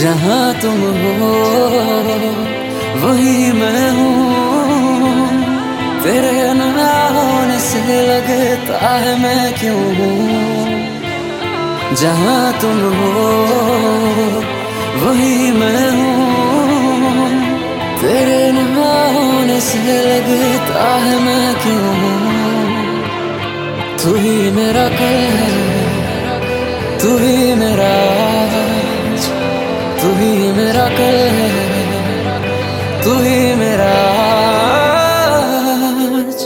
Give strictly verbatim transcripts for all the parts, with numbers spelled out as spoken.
जहाँ तुम हो वही मैं हूँ, तेरे न होने से लगता है मैं क्यों हूँ। जहाँ तुम हो वही मैं हूँ, तेरे न होने से लगता है मैं क्यों हूँ। तू ही मेरा कल है, तू ही मेरा आज, तू ही मेरा कल है, तू ही मेरा आज।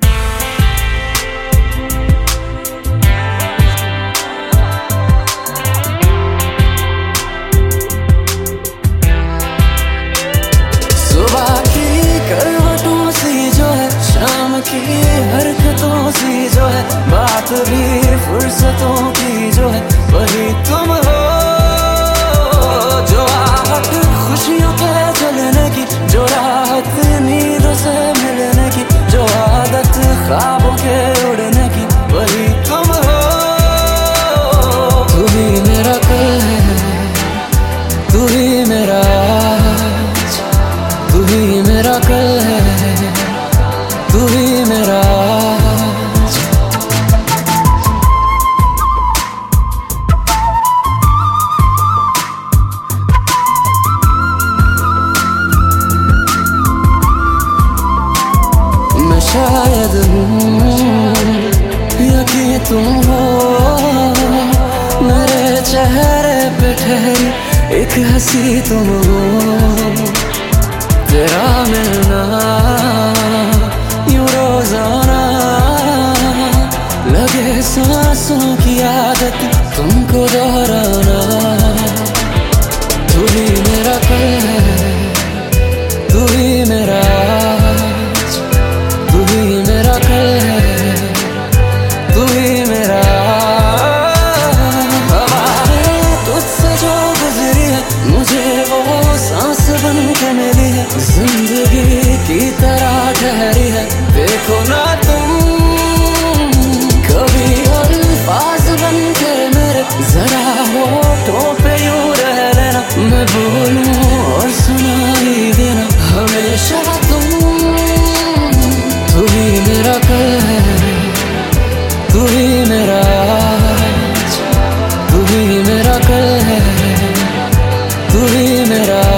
सुबह की करवटों सी जो है, शाम की हरकतों सी जो है, बात भी फुर्सतों की जो है, वही तुम हो। जो आहट खुशियों के चलने की, जो राहत नींदों से मिलने की, जो आदत ख्वाबों के उड़ने की, वही तुम हो। तू ही मेरा कल है, तू ही मेरा आज, तू ही मेरा कल है, तू ही मेरा आज। मैं शायद हूँ या कि तुम हो, मेरे चेहरे पे ठहरी एक हंसी तुम हो। तेरा मिलना यूं रोजाना लगे सांसों की आदत तुमको दोहराना। तू ही मेरा कल है, तू ही मेरा आज, तू ही मेरा कल है, तू ही मेरा। हवाएं तुझसे जो गुजरी है, मुझे वो सांस बन के मिली है, जिंदगी की तरह ठहरी है। देखो ना तुम कभी अल्फाज बन के मेरे, जरा होठों पे यूं रह लेना, मैं बोलूं और सुनाई देना हमेशा तुम। तू ही मेरा कल है, तू ही मेरा आज, तू ही मेरा कल है, तू ही मेरा